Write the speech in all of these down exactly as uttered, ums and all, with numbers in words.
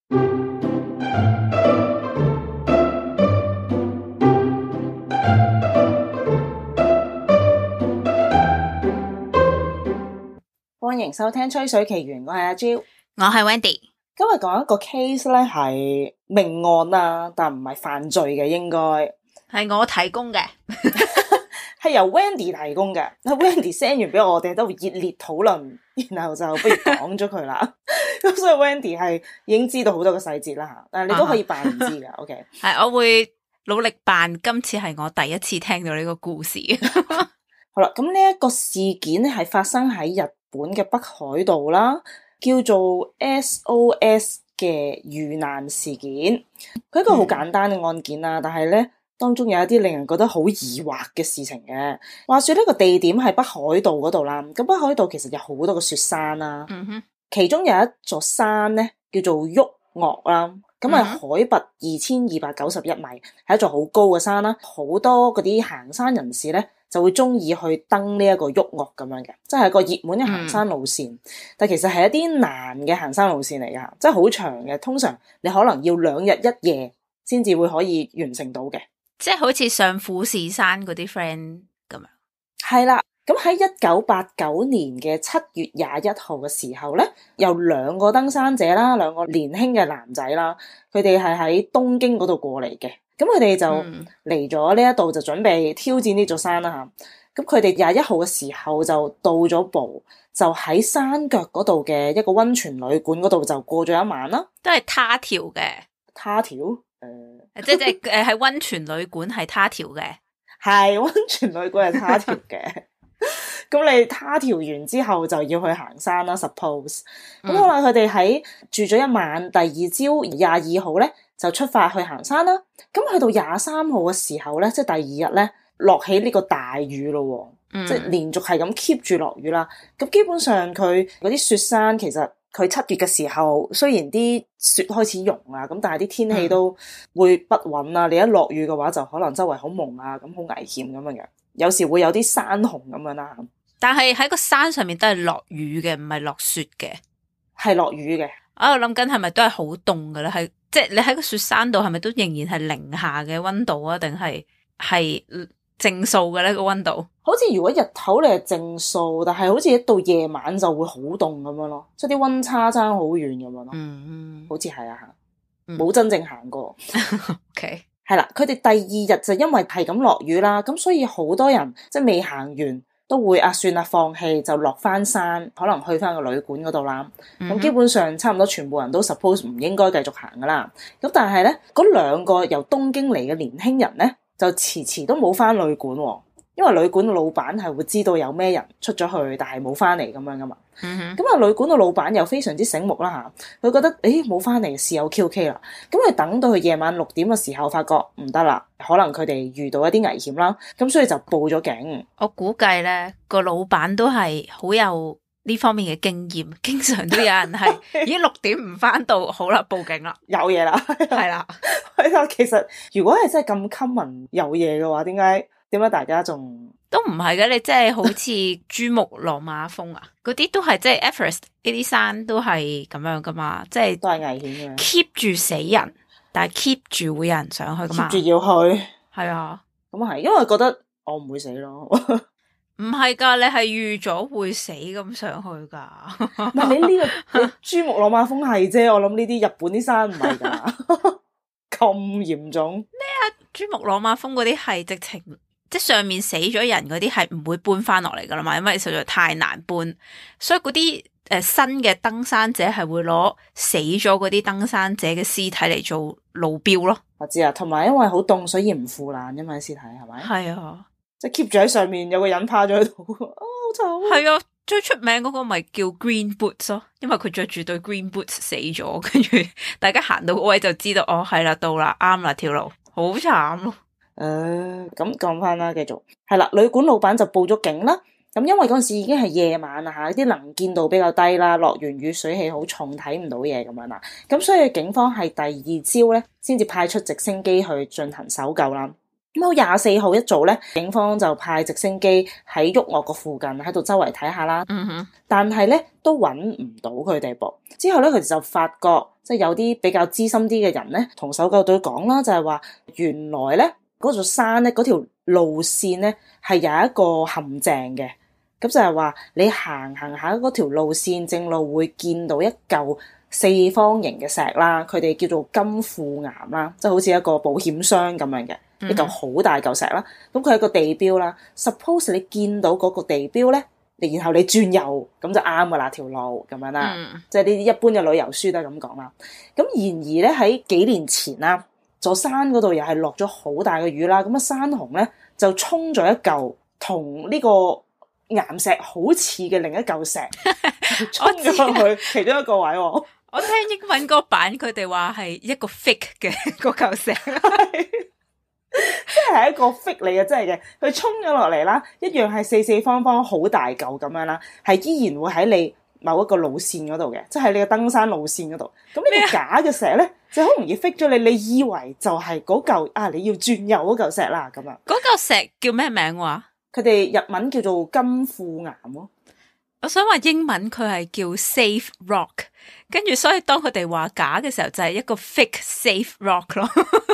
歡迎收聽《吹水奇緣》，我係阿 Jo， 我係 Wendy。 今日講一個 case 咧，係命案啊，但唔係犯罪嘅，應該係我提供嘅， 係由 Wendy 提供嘅。Wendy send 完俾我哋都熱烈討論，然後就不如講咗佢啦。咁所以 Wendy 係已經知道好多個細節啦吓，但係你都可以扮唔知噶。OK， 係我會努力扮今次係我第一次聽到呢個故事。 好啦，咁呢一個事件咧係發生喺日本嘅北海道啦，叫做 S O S 嘅遇難事件。佢一個好簡單嘅案件啦，嗯、但係咧當中有一啲令人覺得好疑惑嘅事情嘅。話說呢個地點係北海道嗰度啦，咁北海道其實有好多個雪山啦，嗯、哼其中有一座山咧叫做旭岳啦，咁係海拔二千二百九十一米，係一座好高嘅山啦，好多嗰啲行山人士咧就會中意去登呢一個旭岳咁樣嘅，即係個熱門嘅行山路線。嗯、但其實係一啲難嘅行山路線嚟噶，即係好長嘅，通常你可能要兩日一夜先至會可以完成到嘅， 即係好似上富士山嗰啲 friend 咁樣。係啦，咁喺一九八九年嘅七月廿一號嘅時候咧，有兩個登山者啦，兩個年輕嘅男仔啦，佢哋係喺東京嗰度過嚟嘅。咁佢哋就嚟咗呢一度，就準備挑戰呢座山啦吓。咁佢哋廿一號嘅時候就到咗步，就喺山腳嗰度嘅一個溫泉旅館嗰度就過咗一晚啦。 都係他條嘅， 他條誒， 即係即係誒，喺溫泉旅館係他條嘅， 係溫泉旅館係他條嘅。咁你他條完之後就要去行山啦。Suppose 咁好啦，佢哋喺住咗一晚，第二朝廿二號咧就出發去行山啦。咁去到廿三號嘅時候咧，即係第二日咧，落起呢個大雨咯，嗯、即係連續係咁 keep 住落雨啦。咁基本上佢嗰啲雪山其實佢七月嘅時候，雖然啲雪開始融啊，咁但係啲天氣都會不穩啊。嗯、你一落雨嘅話，就可能周圍好蒙啊，咁好危險咁樣嘅。有時會有啲山洪咁樣啦。 但係喺個山上面都係落雨嘅，唔係落雪嘅，係落雨嘅。 我諗緊係咪都係好凍嘅咧？係即係你喺個雪山度係咪都仍然係零下嘅溫度啊？定係係正數嘅咧個溫度？ 好似如果日頭你係正數，但係好似一到夜晚就會好凍咁樣咯，即係啲溫差差好遠咁樣咯。嗯嗯，好似係啊，冇、嗯、真正行過。 OK， 係啦，佢哋第二日就因為係咁落雨啦，咁所以好多人即係未行完。都會啊，算啦，放棄就落翻山，可能去翻個旅館嗰度啦。咁、mm hmm. 基本上差唔多全部人都 suppose 唔應該繼續行噶啦。咁但係咧，嗰兩個由東京嚟嘅年輕人咧，就遲遲都冇翻旅館喎。因為旅館嘅老闆係會知道有咩人出咗去，但係冇翻嚟咁樣噶嘛。咁啊、mm，旅、hmm. 館嘅老闆又非常之醒目啦吓，佢覺得誒冇翻嚟事有蹊蹺啦。咁佢等到佢夜晚六點嘅時候，發覺唔得啦，可能佢哋遇到一啲危險啦，咁所以就報咗警。 我估計咧個老闆都係好有呢方面嘅經驗，經常都有人係已經六點唔翻到，好啦，報警啦， 有嘢啦， 係啦。 其實如果係真係咁 common 有嘢嘅話，點解？點解大家仲都唔係嘅？你即係好似珠穆朗瑪峰啊，嗰啲都係即係 Everest 呢啲山都係咁樣噶嘛，即係都係危險嘅。 keep 住死人，但係 keep 住會有人上去噶嘛。 keep 住要去，係啊， 咁係，因為覺得我唔會死咯。 唔係噶，你係預咗會死咁上去噶。 唔係你呢、這個珠穆朗瑪峰係啫，我諗呢啲日本啲山唔係噶，咁嚴重咩啊？珠穆朗瑪峰嗰啲係直情。即係上面死咗人嗰啲係唔會搬翻落嚟噶啦嘛，因為實在太難搬，所以嗰啲誒新嘅登山者係會攞死咗嗰啲登山者嘅屍體嚟做路標咯。 我知啊，同埋因為好凍，所以唔腐爛，因為屍體係咪？ 係啊， 即係 keep 住喺上面，有個人趴咗喺度，啊好慘。 係啊，最出名嗰個咪叫 Green Boots 咯，因為佢着住對 Green Boots 死咗，跟住大家行到嗰位就知道，哦係啦，到啦，啱啦，條路好慘咯。 誒，咁講翻啦，繼續係啦。旅館老闆就報咗警啦。咁因為嗰陣時已經係夜晚啦吓，啲能見度比較低啦，落完雨水氣好重，睇唔到嘢咁樣啦。咁所以警方係第二朝咧，先至派出直升機去進行搜救啦。 咁好廿四號一早咧，警方就派直升機喺旭岳個附近喺度周圍睇下啦。 嗯哼， 但係咧都揾唔到佢哋噃。之後咧，佢哋就發覺即係有啲比較資深啲嘅人咧，同搜救隊講啦，就係話原來咧嗰座山咧嗰條路線咧係有一個陷阱嘅。咁就係話你行行下嗰條路線正路會見到一嚿四方形嘅石啦，佢哋叫做金庫岩啦，即係好似一個保險箱咁樣嘅。一嚿好大嚿石啦，咁佢係個地標啦。Suppose 你見到嗰個地標咧，然後你轉右咁就啱噶啦條路咁樣啦，嗯、即係呢啲一般嘅旅遊書都係咁講啦。咁然而咧喺幾年前啦，座山嗰度又係落咗好大嘅雨啦，咁啊山洪咧就沖咗一嚿同呢個岩石好似嘅另一嚿石，沖咗去其中一個位喎。 我聽英文嗰版佢哋話係一個 fake 嘅嗰嚿石。 即係一個 fake 嚟嘅，真係嘅，佢衝咗落嚟啦，一樣係四四方方好大嚿咁樣啦，係依然會喺你某一個路線嗰度嘅，即係你嘅登山路線嗰度。咁呢個假嘅石咧，就好容易 fake 咗你，你以為就係嗰嚿啊，你要轉右嗰嚿石啦咁啊。 嗰嚿石叫咩名話？ 佢哋日文叫做金庫岩咯。 我想話英文佢係叫 safe rock， 跟住所以當佢哋話假嘅時候就係一個 fake safe rock 咯。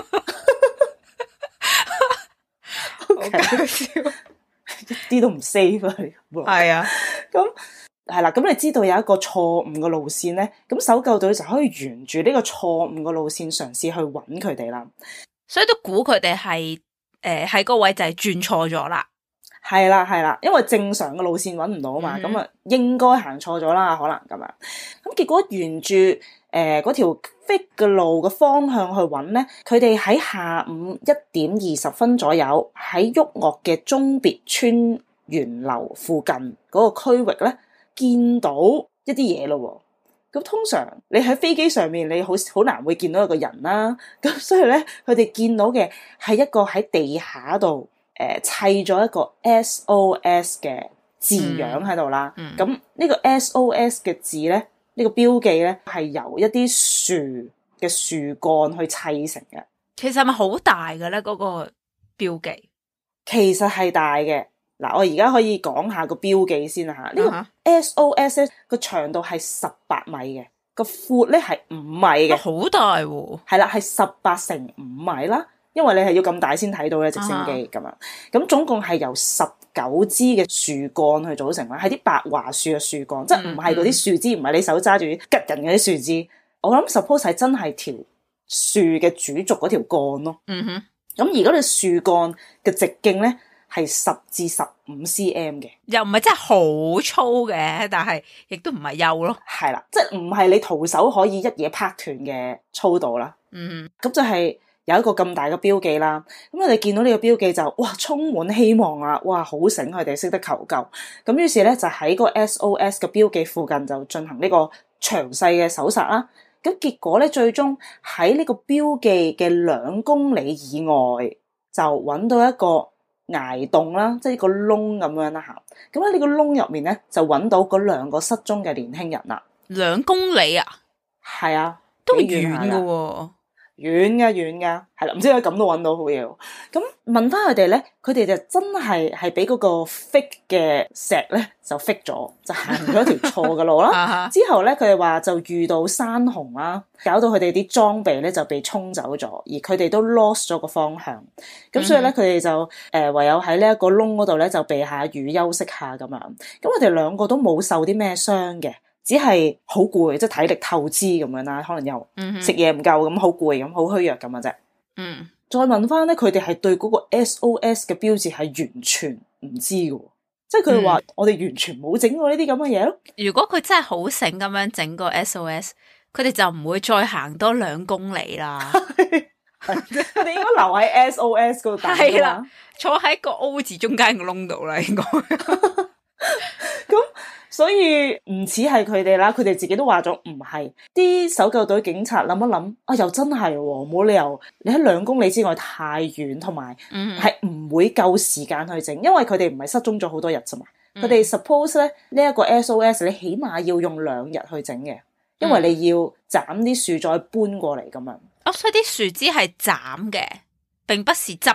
好搞笑， 一啲都唔 safe 啊！ 係啊， 咁係啦，咁你知道有一個錯誤嘅路線咧，咁搜救隊就可以沿住呢個錯誤嘅路線嘗試去揾佢哋啦。 所以都估佢哋係誒喺個位就係轉錯咗啦。 係啦係啦，因為正常嘅路線揾唔到啊嘛，咁啊、嗯、應該行錯咗啦，可能咁樣。咁結果沿住誒嗰條 fake 嘅路嘅方向去揾咧，佢哋喺下午一點二十分左右喺旭岳嘅中別村源流附近嗰個區域咧，見到一啲嘢咯。咁通常你喺飛機上面你好好難會見到一個人啦，咁所以咧佢哋見到嘅係一個喺地下度。誒、呃，砌咗一個 S O S 嘅字樣喺度啦。咁呢、嗯、個 S O S 嘅字咧，呢、這個標記咧係由一啲樹嘅樹幹去砌成嘅。 其實係咪好大嘅咧？嗰、那個標記其實係大嘅。嗱，我而家可以講下個標記先啦吓。呢、uh huh. 個 S O S 個長度係十八米嘅，個闊咧係五米嘅， 好大喎、啊。 係啦，係十八乘五米啦。因為你係要咁大先睇到咧直升機咁樣，咁、uh huh. 總共係由十九支嘅樹幹去組成啦，係啲白樺樹嘅樹幹，uh huh. 即係唔係嗰啲樹枝，唔係你手揸住吉人嗰啲樹枝。我諗 suppose 係真係條樹嘅主軸嗰條幹咯。嗯哼、uh，咁、huh. 而嗰條樹幹嘅直徑咧係十至十五 cm 嘅， 又唔係真係好粗嘅，但係亦都唔係幼咯。 係啦，即係唔係你徒手可以一嘢拍斷嘅粗度啦。嗯哼，咁就係、是。有一個咁大嘅標記啦，咁我哋見到呢個標記就哇充滿希望啊！哇好醒，佢哋識得求救，咁於是咧就喺個 S O S 嘅標記附近就進行呢個詳細嘅搜查啦。咁結果咧最終喺呢個標記嘅兩公里以外就揾到一個崖洞啦，即係一個窿咁樣啦吓。咁喺呢個窿入面咧就揾到嗰兩個失蹤嘅年輕人啦。 兩公里啊？ 係啊， 都遠噶喎。 遠噶遠噶，係啦，唔知佢咁都揾到好嘢。咁問翻佢哋咧，佢哋就真係係俾嗰個 fake 嘅石咧就 fake 咗，就行咗條錯嘅路啦。之後咧，佢哋話就遇到山洪啦，搞到佢哋啲裝備咧就被沖走咗，而佢哋都 lost 咗個方向。咁所以咧，佢哋就誒、呃、唯有喺呢一個窿嗰度咧就避下雨休息下咁樣。咁佢哋兩個都冇受啲咩傷嘅。只係好攰，即係體力透支咁樣啦，可能又食嘢唔夠咁，好攰咁，好虛弱咁嘅啫。嗯，再問翻咧，佢哋係對嗰個 S O S 嘅標誌係完全唔知嘅，即係佢哋話我哋完全冇整過呢啲咁嘅嘢咯。 如果佢真係好醒咁樣整個 S O S，佢哋就唔會再行多兩公里啦。 佢哋應該留喺 S O S 嗰度等㗎嘛， 坐喺個 O 字中間個窿度啦，應該。 咁所以唔似係佢哋啦，佢哋自己都話咗唔係。啲搜救隊警察諗一諗，啊又真係喎，冇理由你喺兩公里之外太遠，同埋係唔會夠時間去整，因為佢哋唔係失蹤咗好多日咋嘛。佢哋 suppose 咧呢一個 S O S 你起碼要用兩日去整嘅，因為你要斬啲樹再搬過嚟咁樣。 哦，所以啲樹枝係斬嘅，並不是執嘅。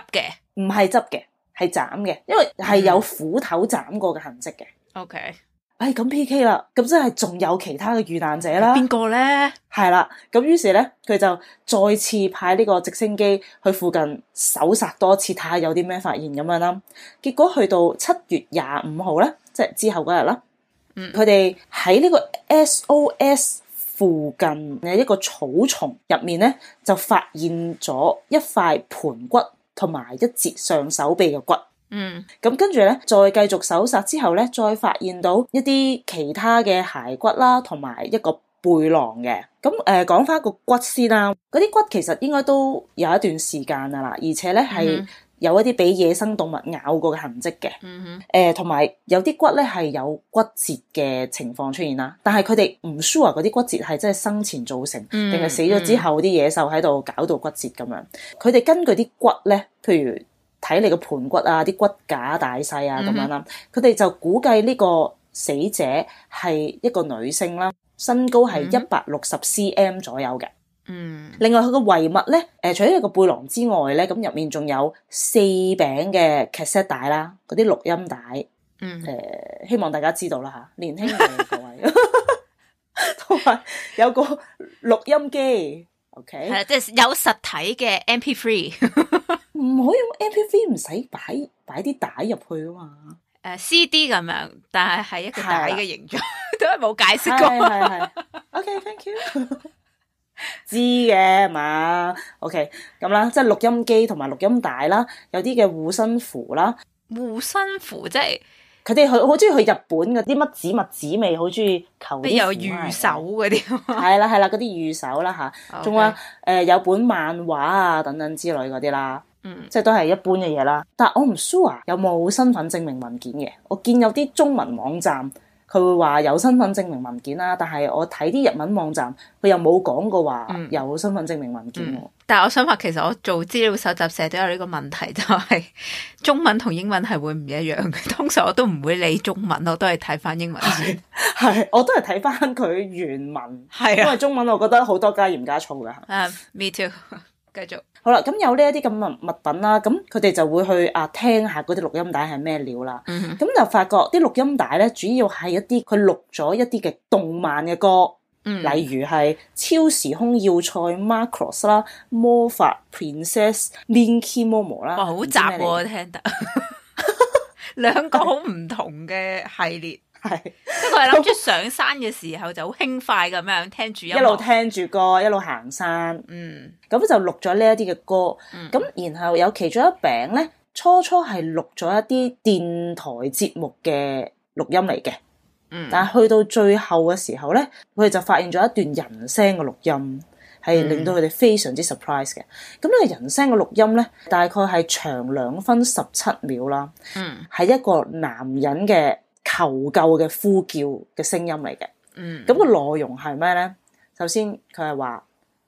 唔係執嘅，係斬嘅，因為係有斧頭斬過嘅痕跡嘅。 OK， 哎，咁 P K 啦，咁真係仲有其他嘅遇難者啦。 邊個咧？ 係啦，咁於是咧，佢就再次派呢個直升機去附近搜查多次，睇下有啲咩發現咁樣啦。結果去到七月廿五號咧，即係之後嗰日啦，佢哋喺呢個 S O S 附近嘅一個草叢入面咧，就發現咗一塊盤骨同埋一截上手臂嘅骨。 嗯， 咁跟住咧，再繼續搜查之後咧，再發現到一啲其他嘅骸骨啦，同埋一個背囊嘅。咁誒，講翻個骨先啦，嗰啲骨其實應該都有一段時間噶啦，而且咧係有一啲俾野生動物咬過嘅痕跡嘅。 嗯哼， 誒，同埋有啲骨咧係有骨折嘅情況出現啦，但係佢哋唔 sure 嗰啲骨折係真係生前造成，定係死咗之後啲野獸喺度搞到骨折咁樣。佢哋根據啲骨咧，譬如睇你個盤骨啊，啲骨架大細啊咁樣啦，佢哋就估計呢個死者係一個女性啦，身高係一百六十 cm 左右嘅。 嗯， 另外佢個遺物咧，誒除咗一個背囊之外咧，咁入面仲有四餅嘅 cassette 帶啦，嗰啲錄音帶。 嗯， 誒希望大家知道啦嚇，年輕嘅各位，同埋有個錄音機。OK， 係啦，即係有實體嘅 M P three。 唔可以用 M P three， 唔使擺擺啲帶入去啊嘛。 誒、uh, C D 咁樣，但係係一個帶嘅形狀，都係冇解釋過。 係係 OK，thank you。知嘅嘛 ？OK，咁啦，即係錄音機同埋錄音帶啦，有啲嘅護身符啦。 護身符即係佢哋好好中意去日本嗰啲乜紙物紙味，好中意求啲有御守嗰啲。 係啦係啦，嗰啲御守啦吓，仲話誒有本漫畫啊等等之類嗰啲啦。嗯，即係都係一般嘅嘢啦，但係我唔 sure 有冇身份證明文件嘅。我見有啲中文網站佢會話有身份證明文件啦，但係我睇啲日文網站佢又冇講過話有身份證明文件。嗯嗯、 但係我想話，其實我做資料搜集社都有呢個問題，就係、是、中文同英文係會唔一樣嘅。通常我都唔會理中文，我都係睇翻英文先。 係，我都係睇翻佢原文。係啊，因為中文我覺得好多加鹽加醋㗎。 啊、uh, ，me too。繼續好啦，咁有呢一啲咁嘅物品啦，咁佢哋就會去啊聽下嗰啲錄音帶係咩料啦。咁、嗯、就發覺啲錄音帶咧，主要係一啲佢錄咗一啲嘅動漫嘅歌，嗯、例如係超時空要塞 Macross 啦、魔法 Princess Linky Momo 啦。 哇，好雜喎、啊，聽得兩個好唔同嘅系列。係，即係佢係諗住上山嘅時候就好輕快咁樣聽住音樂， 一路聽住歌，一路行山。嗯，咁就錄咗呢一啲嘅歌。咁、嗯、然後有其中一餅咧，初初係錄咗一啲電台節目嘅錄音嚟嘅。嗯，但係去到最後嘅時候咧，佢哋就發現咗一段人聲嘅錄音，係令到佢哋非常之 surprise 嘅。咁呢個人聲嘅錄音咧，大概係長兩分十七秒啦。嗯，係一個男人嘅求救嘅呼叫嘅聲音嚟嘅。嗯，咁個內容係咩咧？首先佢係話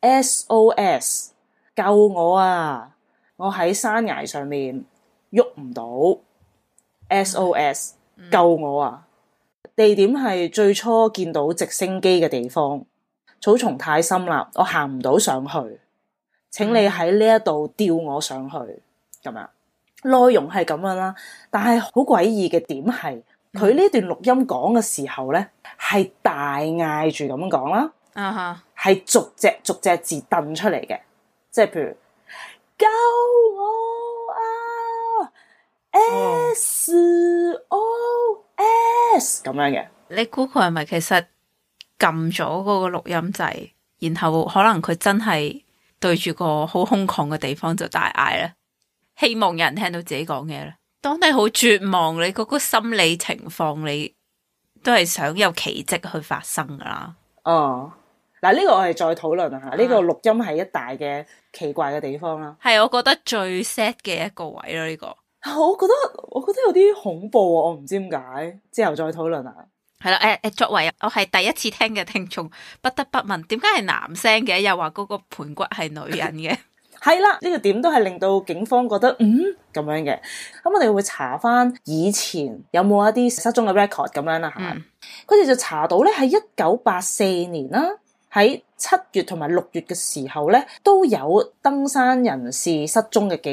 S O S 救我啊！我喺山崖上面喐唔到 ，S O S 救我啊！地點係最初見到直升機嘅地方，草叢太深啦，我行唔到上去，請你喺呢一度吊我上去。咁樣內容係咁樣啦，但係好詭異嘅點係。佢呢段錄音講嘅時候咧，係大嗌住咁講啦，啊哈，係逐隻逐隻字掟出嚟嘅，即係譬如救我啊 ，S O S 咁樣嘅。 你估佢係咪其實撳咗嗰個錄音掣，然後可能佢真係對住個好空曠嘅地方就大嗌咧，希望有人聽到自己講嘢咧？當你好絕望，你嗰個心理情況，你都係想有奇蹟去發生噶啦。哦， 嗱，呢個我哋再討論下，呢、這個錄音係一大嘅奇怪嘅地方啦。 係，我覺得最 sad 嘅一個位咯，呢、這個。 我覺得我覺得有啲恐怖啊！我唔知點解，之後再討論下。 係啦，誒誒，作為我係第一次聽嘅聽眾，不得不問，點解係男聲嘅？又話嗰個盤骨係女人嘅？ 係啦，呢個點都係令到警方覺得嗯咁樣嘅。咁我哋會查翻以前有冇一啲失蹤嘅 record 咁樣啦吓。佢哋就查到咧，喺一九八四年啦，喺七月同埋六月嘅時候咧，都有登山人士失蹤嘅記錄。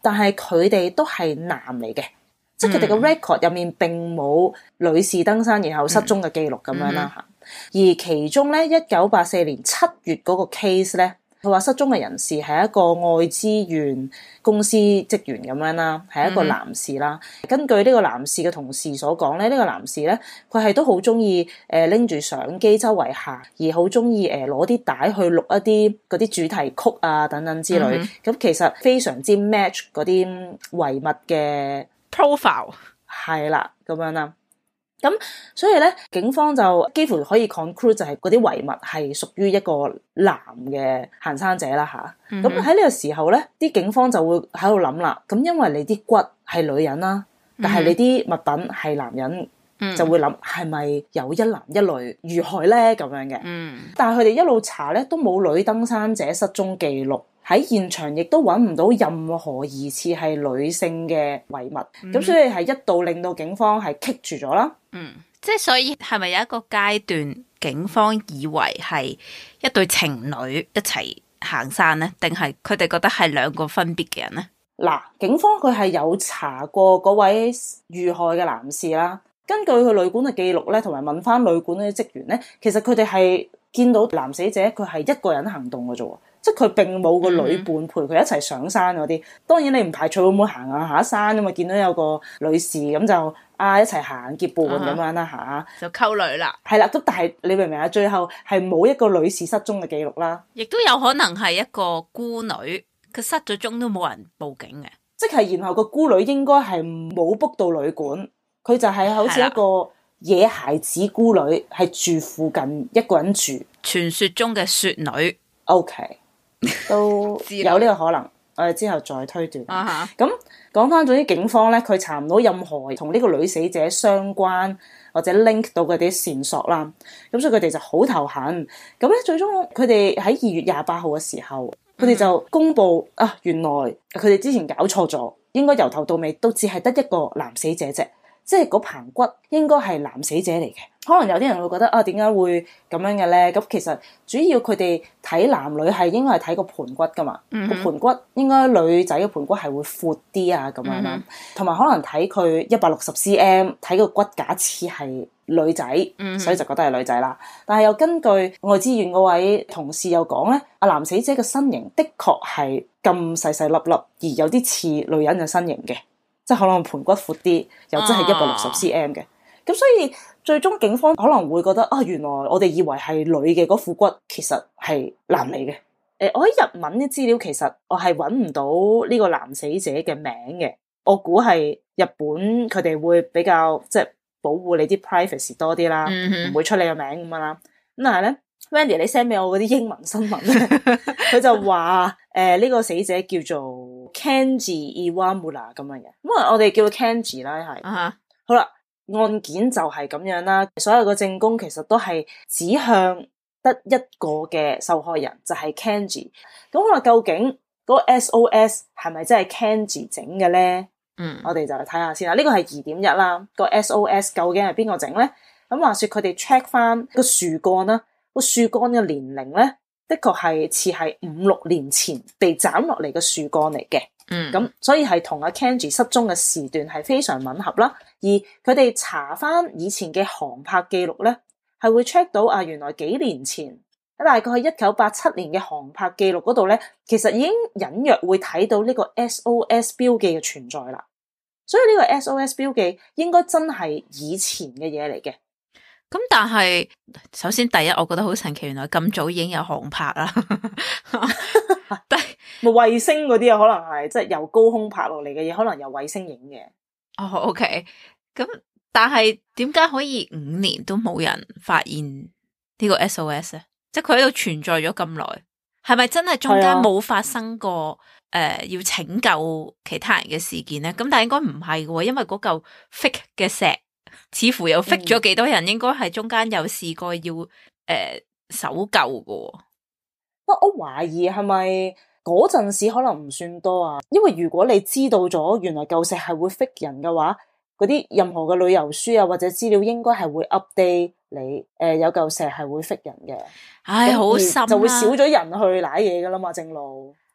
但係佢哋都係男嚟嘅，即係佢哋嘅 record 入面並冇女士登山然後失蹤嘅記錄咁樣啦嚇。嗯、而其中咧，一九八四年七月嗰個 case 咧，佢話失蹤嘅人士係一個愛知縣公司職員咁樣啦，係一個男士啦。嗯、根據呢個男士嘅同事所講咧，呢、呢個男士咧，佢係都好中意誒拎住相機周圍行，而好中意誒攞啲帶去錄一啲嗰啲主題曲啊等等之類。咁、嗯、其實非常之 match 嗰啲遺物嘅 profile， 係啦咁樣啦。咁所以咧，警方就幾乎可以 conclude 就係嗰啲遺物係屬於一個男嘅行山者啦吓。咁喺呢個時候咧，啲警方就會喺度諗啦。咁因為你啲骨係女人啦，但係你啲物品係男人，嗯、哼就會諗係咪有一男一女遇害咧咁樣嘅。嗯、但係佢哋一路查咧都冇女登山者失蹤記錄。喺現場亦都揾唔到任何疑似係女性嘅遺物，咁、嗯、所以係一度令到警方係棘住咗啦。嗯，即係所以係咪有一個階段警方以為係一對情侶一齊行山呢？定係佢哋覺得係兩個分別嘅人呢？嗱，警方佢係有查過嗰位遇害嘅男士啦，根據佢旅館嘅記錄咧，同埋問翻旅館嗰啲職員咧，其實佢哋係見到男死者佢係一個人行動嘅啫。即係佢並冇個女伴陪佢一齊上山嗰啲，當然你唔排除會唔會行下下山啊嘛？見到有個女士咁就啊一齊行結伴咁樣啦嚇，就溝女啦。係啦，咁但係你明唔明啊？最後係冇一個女士失蹤嘅記錄啦，亦都有可能係一個孤女，佢失咗蹤都冇人報警嘅。即係然後個孤女應該係冇 book 到旅館，佢就係好似一個野孩子孤女，係住附近一個人住，傳說中嘅雪女。OK。都有呢個可能，我哋之後再推斷。咁講翻咗啲警方咧，佢查唔到任何同呢個女死者相關或者 link 到嗰啲線索啦。咁所以佢哋就好頭痕。咁咧最終佢哋喺二月廿八號嘅時候，佢哋就公布啊，原來佢哋之前搞錯咗，應該由頭到尾都只係得一個男死者啫。即係嗰棚骨應該係男死者嚟嘅，可能有啲人會覺得啊，點解會咁樣嘅咧？咁其實主要佢哋睇男女係應該係睇個盤骨噶嘛，個、嗯、哼盤骨應該女仔嘅盤骨係會闊啲啊咁樣啦，同埋、嗯、哼可能睇佢一百六十 cm， 睇個骨架似係女仔，嗯、哼所以就覺得係女仔啦。但係又根據愛知縣嗰位同事又講咧，阿男死者嘅身形的確係咁細細粒粒，而有啲似女人嘅身形嘅。即係可能盤骨闊啲，又真係一百六十 cm 嘅，咁、啊、所以最終警方可能會覺得啊，原來我哋以為係女嘅嗰副骨，其實係男嚟嘅。誒、呃，我喺日文啲資料其實我係揾唔到呢個男死者嘅名嘅，我估係日本佢哋會比較即係保護你啲 privacy 多啲啦，唔、嗯、哼會出你個名咁樣啦。咁但係咧 Wendy 你 send 俾我嗰啲英文新聞咧，佢就話誒呢個死者叫做Kenji Iwamura 咁樣嘅，咁啊我哋叫 Kenji 啦，係，uh huh. 好啦，案件就係咁樣啦，所有嘅證供其實都係指向得一個嘅受害人，就係、是、Kenji。咁我話究竟嗰個 S O S 係咪真係 Kenji 整嘅咧？嗯，我哋就嚟睇下先啦。呢個係二點一啦，個 S O S 究竟係邊個整咧？咁話說佢哋 check 翻個樹幹啦，個樹幹嘅年齡咧，的確係似係五六年前被斬落嚟嘅樹幹嚟嘅，嗯，咁所以係同阿 Kenji 失蹤嘅時段係非常吻合啦。而佢哋查翻以前嘅航拍記錄咧，係會 check 到啊，原來幾年前大概係一九八七年嘅航拍記錄嗰度咧，其實已經隱約會睇到呢個 S O S 標記嘅存在啦。所以呢個 S O S 標記應該真係以前嘅嘢嚟嘅。咁但係首先第一，我覺得好神奇，原來咁早已經有航拍啦。但係咪衛星嗰啲啊？可能係即係由高空拍落嚟嘅嘢，可能由衛星影嘅。哦 ，OK。咁但係點解可以五年都冇人發現呢個 S O S 咧？即係佢喺度存在咗咁耐，係咪真係中間冇發生過誒、呃、要拯救其他人嘅事件咧？咁但係應該唔係嘅，因為嗰嚿 fake 嘅石。似乎又 fake 咗幾多人，嗯、應該係中間有試過要誒、呃、搜救嘅。不過我懷疑係咪嗰陣時可能唔算多啊？因為如果你知道咗原來舊石係會 fake 人嘅話，嗰啲任何嘅旅遊書啊或者資料應該係會 update 你誒、呃、有舊石係會 fake 人嘅。唉，好深啊，就會少咗人去瀨嘢噶啦嘛，正路。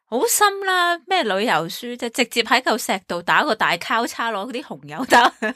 好深啦，咩旅遊書啫，直接喺嚿石度打個大交叉，攞啲紅油得。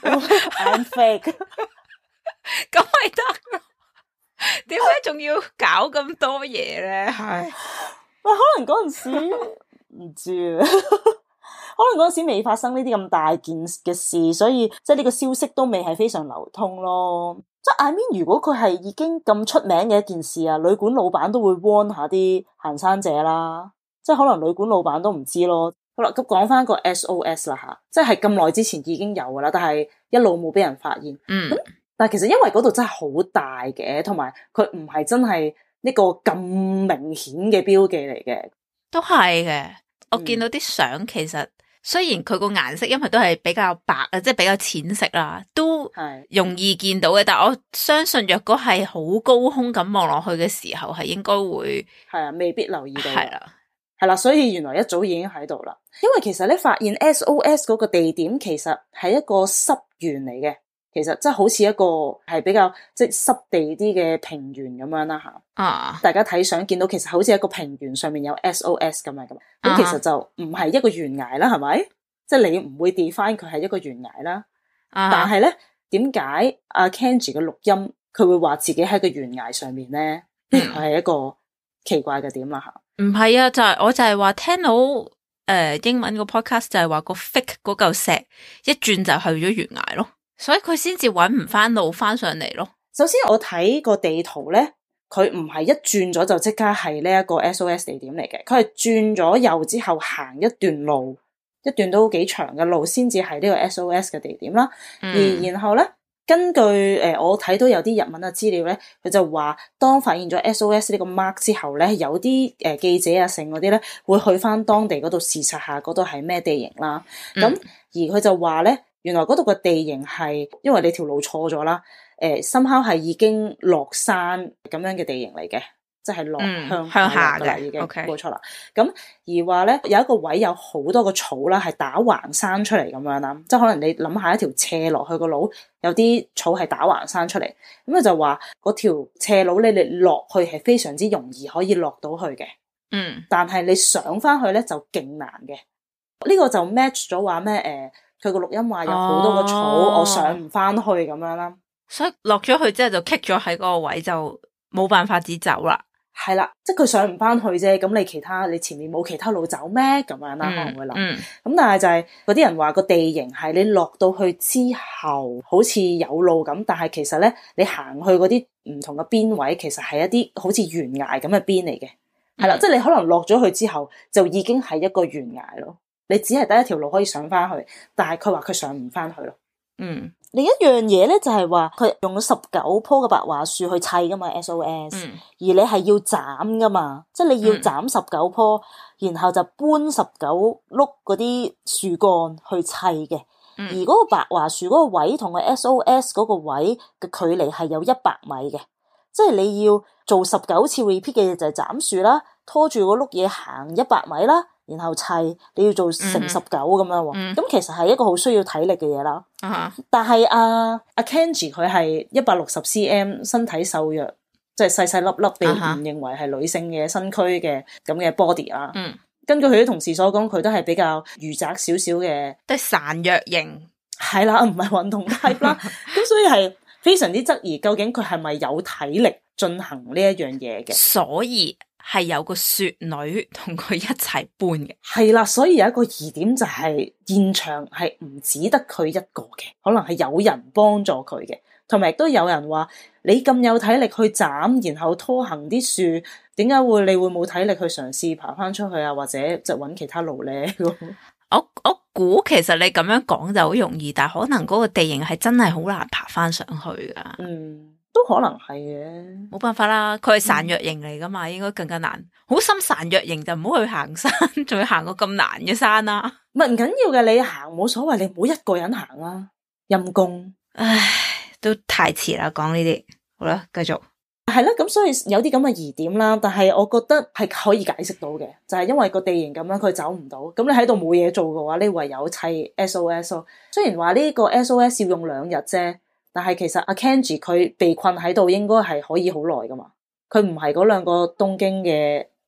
I'm fake， 咁咪得咯？點解仲要搞咁多嘢咧？係， 喂，可能嗰陣時唔知啊，可能嗰陣時未發生呢啲咁大件嘅事，所以即係呢個消息都未係非常流通咯。即係 I mean，如果佢係已經咁出名嘅一件事啊，旅館老闆都會 warn 下啲行山者啦。即係可能旅館老闆都唔知咯。好啦，咁講翻個 S O S 啦吓，即係咁耐之前已經有噶啦，但係一路冇俾人發現。 嗯。 咁但係其實因為嗰度真係好大嘅，同埋佢唔係真係呢個咁明顯嘅標記嚟嘅。 都係嘅，我見到啲相，其實雖然佢個顏色因為都係比較白啊，即係比較淺色啦，都容易見到嘅。但係我相信若果係好高空咁望落去嘅時候，係應該會係啊，未必留意到。 係啦。 係啦，所以原來一早已經喺度啦。因為其實咧發現 S O S 嗰個地點其實係一個濕原嚟嘅，其實即係好似一個係比較即係濕地啲嘅平原咁樣啦吓。 啊， 大家睇相見到其實好似一個平原上面有 S O S 咁樣咁，咁其實就唔係一個懸崖啦，係咪？即係你唔會 define 佢係一個懸崖啦。 啊， 但係咧，點解阿 Kenji 嘅錄音佢會話自己喺個懸崖上面咧？呢個係一個奇怪嘅點啦吓。 唔係啊，就係、是、我就係話聽到誒、呃、英文個 podcast 就係話個 fake 嗰嚿石一轉就去咗懸崖咯，所以佢先至搵唔翻路翻上嚟咯。 首先我睇個地圖咧，佢唔係一轉咗就即刻係呢一個 S O S 地點嚟嘅，佢係轉咗右之後行一段路，一段都幾長嘅路先至係呢個 S O S 嘅地點啦。嗯、而然後咧。根據誒、呃、我睇到有啲日文嘅資料咧，佢就話當發現咗 S O S 呢個 mark 之後咧，有啲誒、呃、記者啊剩嗰啲咧會去翻當地嗰度視察下嗰度係咩地形啦。咁、嗯、而佢就話咧，原來嗰度嘅地形係因為你條路錯咗啦，誒 somehow 係已經落山咁樣嘅地形嚟嘅。即係落向向下嘅， 已經冇 OK 錯啦。咁而話咧，有一個位有好多個草啦，係打橫生出嚟咁樣啦。即係可能你諗下一條斜落去個路，有啲草係打橫生出嚟。咁佢就話嗰條斜路咧，你落去係非常之容易可以落到去嘅。 嗯， 但係你上翻去咧就勁難嘅。呢、這個就 match 咗話咩？誒，佢個錄音話有好多個草，哦、我上唔翻去咁樣啦。 所以落咗去之後就棘咗喺嗰個位，就冇辦法子走啦。 係啦，即係佢上唔翻去啫，咁你其他你前面冇其他路走咩？咁樣啦，可能會諗。咁、 嗯嗯、但係就係嗰啲人話個地形係你落到去之後，好似有路咁，但係其實咧，你行去嗰啲唔同嘅邊位，其實係一啲好似懸崖咁嘅邊嚟嘅。係啦、嗯，即係你可能落咗去之後，就已經係一個懸崖咯。你只係得一條路可以上翻去，但係佢話佢上唔翻去咯。 嗯。 另一樣嘢咧就係話佢用咗十九棵嘅白樺樹去砌噶嘛 S O S、嗯、而你係要斬噶嘛，即係你要斬十九棵，嗯、然後就搬十九碌嗰啲樹幹去砌嘅。嗯、而嗰個白樺樹嗰個位同個 S O S 嗰個位嘅距離係有一百米嘅，即係你要做十九次 repeat 嘅嘢就係斬樹啦，拖住嗰碌嘢行一百米啦。然後砌你要做成十九咁樣喎，咁、嗯、其實係一個好需要體力嘅嘢啦。Uh-huh. 但係阿阿 Kenji 佢係一百六十 cm 身體瘦弱，即係細細粒粒地，唔、uh-huh. 認為係女性嘅身軀嘅咁嘅 body 啦。Uh-huh. 根據佢啲同事所講，佢都係比較御宅少少嘅， 都係孱弱型， 係啦，唔係運動 type 啦。咁所以係非常之質疑，究竟佢係咪有體力進行呢一樣嘢嘅？ 所以。係有個雪女同佢一齊搬嘅， 係啦，所以有一個疑點就係現場係唔止得佢一個嘅，可能係有人幫助佢嘅，同埋亦都有人話你咁有體力去斬，然後拖行啲樹，點解會你會冇體力去嘗試爬翻出去啊？或者就揾其他路咧？ 我我估其實你咁樣講就好容易，但係可能嗰個地形係真係好難爬翻上去噶。 嗯。都可能係嘅， 冇辦法啦。佢係孱弱型嚟噶嘛，嗯、應該更加難。好深孱弱型就唔好去行山，仲要行個咁難嘅山啦、啊。 唔係唔緊要嘅，你行冇所謂，你唔好一個人行啦。陰公， 唉，都太遲啦，講呢啲。好啦，繼續。 係啦，咁所以有啲咁嘅疑點啦，但係我覺得係可以解釋到嘅，就係、是、因為個地形咁樣，佢走唔到。咁你喺度冇嘢做嘅話，你唯有砌 S O S 咯。雖然話呢個 S O S 要用兩日啫。但係其實阿 Kenji 佢被困喺度應該係可以好耐噶嘛，佢唔係嗰兩個東京嘅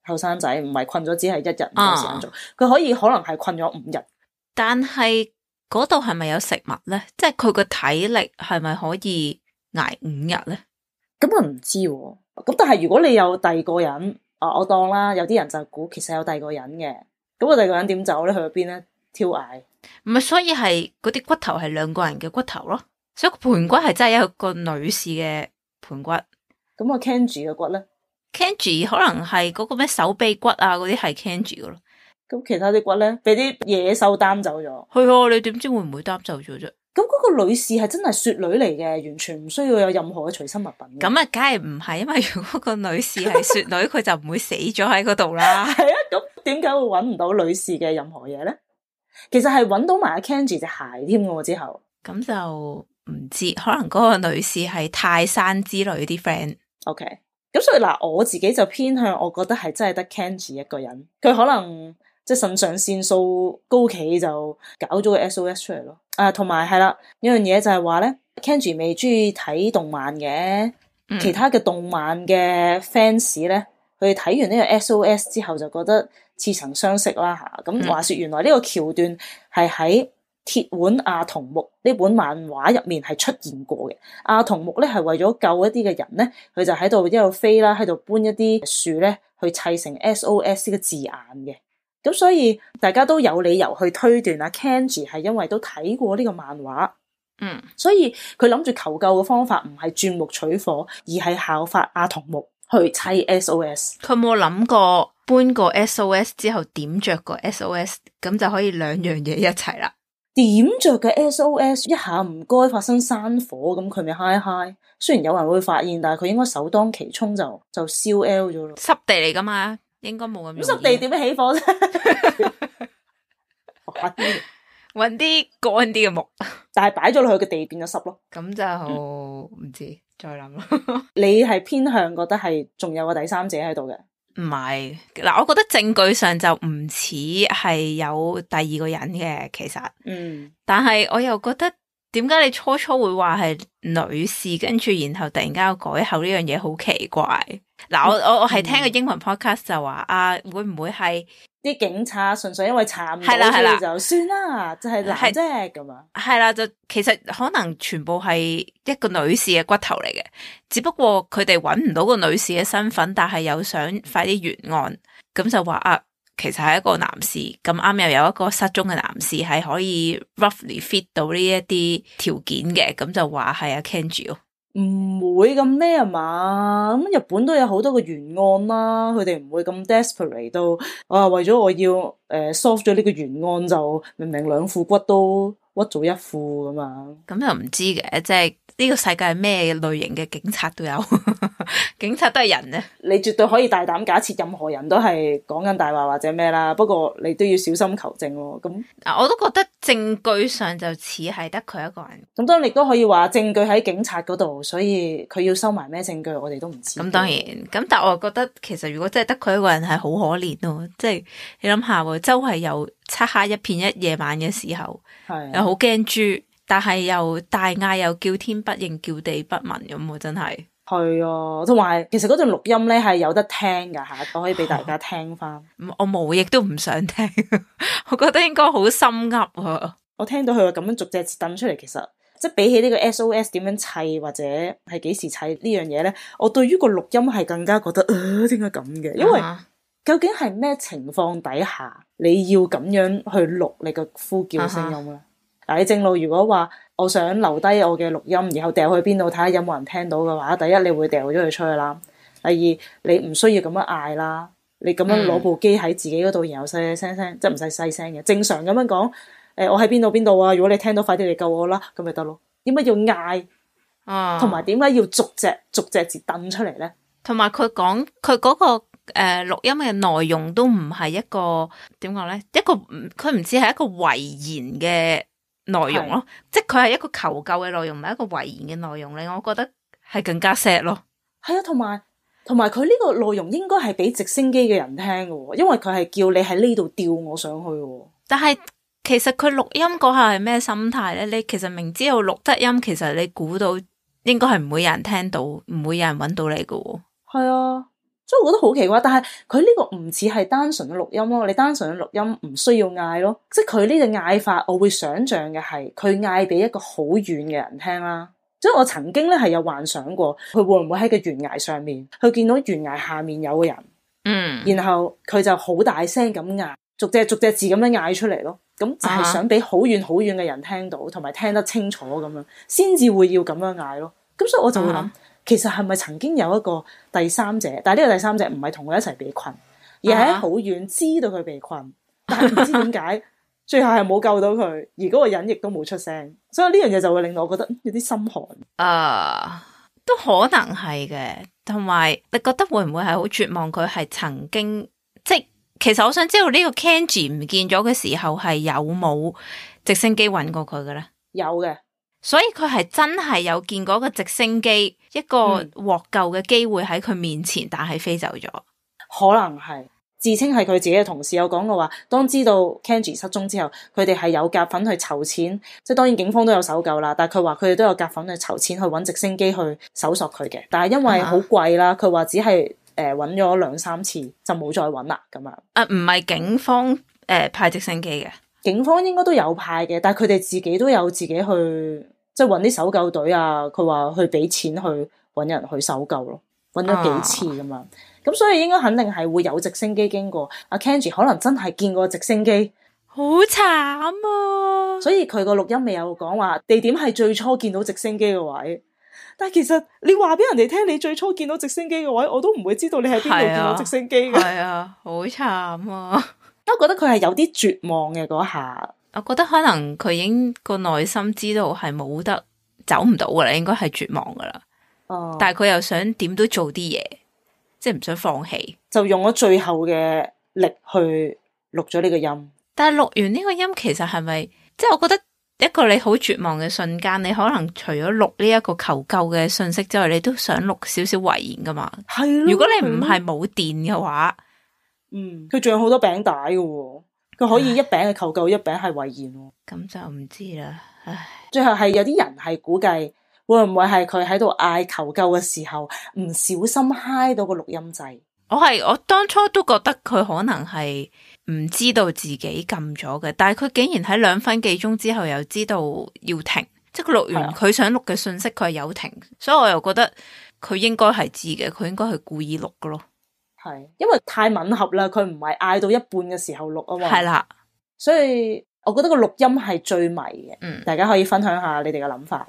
後生仔，唔係困咗只係一日唔夠時間做，佢、啊、可以可能係困咗五日。 但係嗰度係咪有食物咧？即係佢個體力係咪可以捱五日咧？ 咁我唔知喎、啊。咁但係如果你有第二個人，啊我當啦，有啲人就估其實有第二個人嘅，咁個第二個人點走咧？去咗邊咧？跳崖？唔係，所以係嗰啲骨頭係兩個人嘅骨頭咯。所以盤骨係真係一個女士嘅盤骨。 咁啊 Kenji 嘅骨咧 ？Kenji 可能係嗰個咩手臂骨啊，嗰啲係 Kenji 噶咯。 咁其他啲骨咧，俾啲野獸擔走咗。 係啊，你點知會唔會擔走咗啫？ 咁嗰個女士係真係雪女嚟嘅，完全唔需要有任何嘅隨身物品。 咁啊，梗係唔係，因為如果個女士係雪女，佢就唔會死咗喺嗰度啦。 係啊，咁點解會搵唔到女士嘅任何嘢咧？其實係搵到埋阿 Kenji 隻鞋添嘅之後。 咁就唔知，可能嗰個女士係泰山之類啲 friend。 OK，咁所以嗱，我自己就偏向，我覺得係真係得 Kenji 一個人，佢可能即係腎上腺素高企就搞咗個 S O S 出嚟咯。啊，同埋係啦，有樣嘢就係話咧 ，Kenji 未中意睇動漫嘅、嗯，其他嘅動漫嘅 fans 咧，佢哋睇完呢個 S O S 之後就覺得似曾相識啦吓。咁話說原來呢個橋段係喺鐵腕阿童木呢本漫畫入面係出現過嘅。阿童木咧係為咗救一啲嘅人咧，佢就喺度一路飛啦，喺度搬一啲樹咧去砌成 S O S 嘅字眼嘅。咁所以大家都有理由去推斷啊 Kenji 係因為都睇過呢個漫畫， 嗯， 所以佢諗住求救嘅方法唔係鑽木取火，而係效法阿童木去砌 S O S。 佢冇諗過搬個 S O S 之後點着個 S O S， 咁就可以兩樣嘢一齊啦。 點着嘅 S O S 一下唔該發生山火，咁佢咪嗨嗨。雖然有人會發現，但係佢應該首當其衝就就燒 L 咗咯。 濕地嚟噶嘛，應該冇咁容易。 濕地點樣起火啫？ 搵啲乾啲嘅木， 但係擺咗落去嘅地變咗濕咯。 咁就唔、嗯、知再諗咯。 你係偏向覺得係仲有個第三者喺度嘅？ 唔係嗱，我覺得證據上就唔似係有第二個人嘅，其實，嗯，但係我又覺得點解你初初會話係女士，跟住然後突然間有改口呢樣嘢好奇怪。嗱、嗯，我我我係聽個英文 podcast 就話啊，會唔會係啲警察純粹因為查唔到，所以就算啦，就係男啫咁啊？係啦，就其實可能全部係一個女士嘅骨頭嚟嘅，只不過佢哋揾唔到個女士嘅身份，但係又想快啲完案，咁就話啊，其實係一個男士，咁啱又有一個失蹤嘅男士係可以 roughly fit 到呢一啲條件嘅，咁就話係阿 Kenji 咯。 唔會咁咩啊嘛？咁日本都有好多個懸案啦，佢哋唔會咁 desperate 到啊，為咗我要誒、呃、solve 咗呢個懸案，就明明兩副骨都屈咗一副咁嘛。咁又唔知嘅，即係呢個世界係咩類型嘅警察都有，警察都係人咧。 你絕對可以大膽假設任何人都係講緊大話或者咩啦，不過你都要小心求證咯。咁啊，我都覺得證據上就似係得佢一個人。 咁當然亦都可以話證據喺警察嗰度，所以佢要收埋咩證據，我哋都唔知。 咁當然，咁但係我又覺得其實如果真係得佢一個人係好可憐咯，即係你諗下喎，周圍又漆黑一片，一夜晚嘅時候，又好驚豬，但係又大嗌又叫天不應，叫地不聞咁喎，真係。 係啊，同埋其實嗰段錄音咧係有得聽噶吓，我可以俾大家聽翻。 我冇，亦都唔想聽，我覺得應該好心噏啊。 我聽到佢話咁樣逐隻字掟出嚟，其實即係比起呢個 S O S 點樣砌或者係幾時砌呢樣嘢咧，我對於個錄音係更加覺得誒，點解咁嘅？因為究竟係咩情況底下你要咁樣去錄你個呼叫聲音咧？嗱、uh-huh. 你正路如果話我想留低我嘅錄音，然後掉去邊度睇下有冇人聽到嘅話，第一你會掉咗佢出去啦，第二你唔需要咁樣嗌啦，你咁樣攞部機喺自己嗰度，然後細細聲聲，即係唔使細聲嘅，正常咁樣講，誒、呃、我喺邊度邊度啊，如果你聽到快啲嚟救我啦，咁咪得咯。點解要嗌？啊，同埋點解要逐隻逐隻字掟出嚟咧？同埋佢講佢嗰個誒錄音嘅內容都唔係一個點講咧，一個佢唔似係一個遺言嘅內容咯，即係佢係一個求救嘅內容，唔係一個遺言嘅內容咧。我覺得係更加 sad 咯。係啊，同埋同埋佢呢個內容應該係俾直升機嘅人聽嘅，因為佢係叫你喺呢度吊我上去。但係其實佢錄音嗰下係咩心態咧？你其實明知道錄得音，其實你估到應該係唔會有人聽到，唔會有人揾到你嘅。係啊， 所以我覺得好奇怪。但係佢呢個唔似係單純嘅錄音咯，你單純嘅錄音唔需要嗌咯，即係佢呢個嗌法，我會想像嘅係佢嗌俾一個好遠嘅人聽啦。即係我曾經咧係有幻想過，佢會唔會喺個懸崖上面，佢見到懸崖下面有個人， 嗯， 然後佢就好大聲咁嗌，逐隻逐隻字咁樣嗌出嚟咯。咁就係想俾好遠好遠嘅人聽到，同埋聽得清楚咁樣，先至會要咁樣嗌咯。咁所以我就會諗，其實係咪曾經有一個第三者？但係呢個第三者唔係同佢一齊被困，而係喺好遠知道佢被困，但係唔知點解最後係冇救到佢，而嗰個人亦都冇出聲。所以呢樣嘢就會令到我覺得有啲心寒。 啊、uh, 都可能係嘅，同埋你覺得會唔會係好絕望？佢係曾經即其實我想知道呢個 Kenji 唔見咗嘅時候係有冇直升機揾過佢嘅咧？ 有嘅， 所以佢係真係有見過一個直升機，一個獲救嘅機會喺佢面前，嗯、但係飛走咗。 可能係自稱係佢自己嘅同事有講過話，當知道 Kenji 失蹤之後，佢哋係有夾份去籌錢，即係當然警方都有搜救啦，但係佢話佢哋都有夾份去籌錢去揾直升機去搜索佢嘅，但係因為好貴啦，佢話只係誒揾咗兩三次就冇再揾啦咁樣。 啊，唔係警方誒、呃、派直升機嘅，警方應該都有派嘅，但係佢哋自己都有自己去即係揾啲搜救隊啊，佢話去俾錢去揾人去搜救咯，揾咗幾次咁樣。咁、啊、所以應該肯定係會有直升機經過。阿 Kenji 可能真係見過直升機， 好慘啊！ 所以佢個錄音未有講話地點係最初見到直升機嘅位。但係其實你話俾人哋聽，你最初見到直升機嘅位，我都唔會知道你喺邊度見到直升機嘅。 係啊，好慘啊！ 我覺得佢係有啲絕望嘅嗰下。 我覺得可能佢已經個內心知道係冇得走唔到噶啦，應該係絕望噶啦。哦、嗯，但係佢又想點都做啲嘢，即係唔想放棄，就用咗最後嘅力去錄咗呢個音。 但係錄完呢個音，其實係咪即係我覺得？一個你好絕望嘅瞬間，你可能除咗錄呢一個求救嘅信息之外，你都想錄少少遺言噶嘛？係咯。如果你唔係冇電嘅話， 嗯，佢仲有好多餅帶嘅，佢可以一餅係求救，一餅係遺言。 咁就唔知啦。唉， 最後係有啲人係估計會唔會係佢喺度嗌求救嘅時候唔小心嗨到個錄音掣。 我係我當初都覺得佢可能係唔知道自己撳咗嘅，但係佢竟然喺兩分幾鐘之後又知道要停，即係佢錄完佢想錄嘅信息佢係有停，所以我又覺得佢應該係知嘅，佢應該係故意錄嘅咯。 係因為太吻合啦，佢唔係嗌到一半嘅時候錄啊嘛。係啦，所以我覺得個錄音係最迷嘅。嗯，大家可以分享下你哋嘅諗法。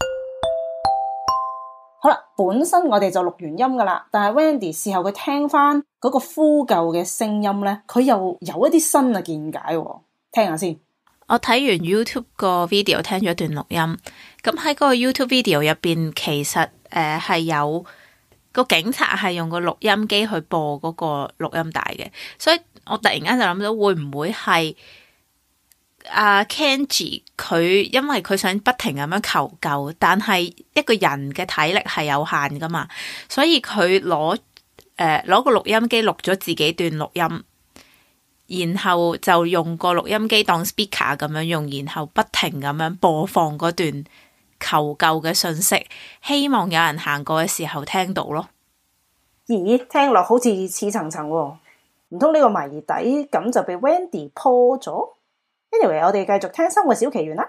好啦，本身我哋就錄完音噶啦，但係 Wendy 事後佢聽翻嗰個呼救嘅聲音咧，佢又有一啲新嘅見解喎，聽下先。 我睇完 YouTube 個 video， 聽咗一段錄音，咁喺嗰個 YouTube video 入邊，其實誒係、呃、有個警察係用個錄音機去播嗰個錄音帶嘅，所以我突然間就諗到會唔會係阿、uh, Kenji 佢因為佢想不停咁樣求救，但係一個人嘅體力係有限噶嘛，所以佢攞誒攞個錄音機錄咗自己段錄音，然後就用個錄音機當 speaker 咁樣用，然後不停咁樣播放嗰段求救嘅信息，希望有人行過嘅時候聽到咯。 咦，聽落好似似層層喎，唔通呢個謎底咁就被 Wendy 破咗？Anyway， 我哋繼續聽生活小奇緣啦。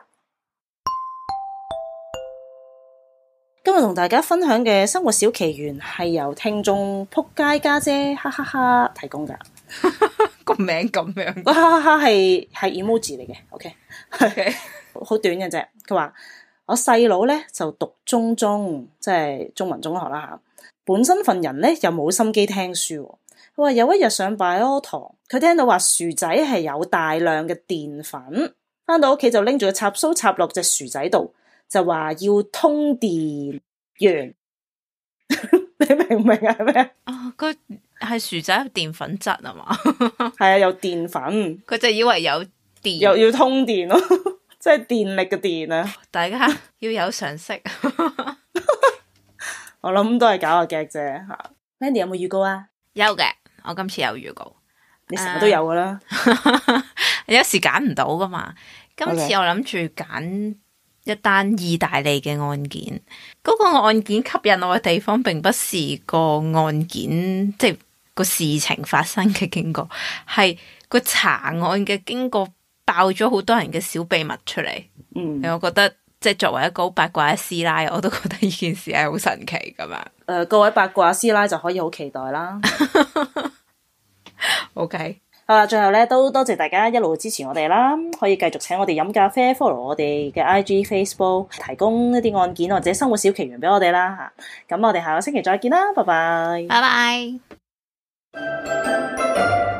今日同大家分享嘅生活小奇緣係由聽眾仆街家姐哈哈哈提供噶。 個名咁樣， 個哈哈哈係係 emoji 嚟嘅。OK， 係好短嘅啫。佢話我細佬咧就讀中中，即係中文中學啦吓。本身份人咧又冇心機聽書。佢話有一日上 bio 堂，佢聽到話薯仔係有大量嘅澱粉，翻到屋企就拎住個插蘇插落隻薯仔度，就話要通電完。你明唔明係咩？ 啊，佢係薯仔有澱粉質啊嘛？ 係啊，有澱粉， 佢就以為有電， 又要通電咯，即係電力嘅電啊！ 大家要有常識。 我諗都係搞下劇啫吓。Mandy 有冇預告啊？ 有嘅。我今次有預告， 你成日都有噶啦， 有時揀唔到噶嘛。今次我諗住揀一單意大利嘅案件。嗰個案件吸引我嘅地方，並不是個案件，即係個事情發生嘅經過，係個查案嘅經過爆咗好多人嘅小秘密出嚟。 嗯， 我覺得即係作為一個好八卦嘅師奶，我都覺得呢件事係好神奇咁樣。誒、 呃，各位八卦師奶就可以好期待啦。 OK。 好啦，最後咧都多謝大家一路支持我哋啦，可以繼續請我哋飲咖啡 follow 我哋嘅 I G、Facebook， 提供一啲案件或者生活小奇懸俾我哋啦嚇。咁我哋下個星期再見啦，拜拜。 拜拜。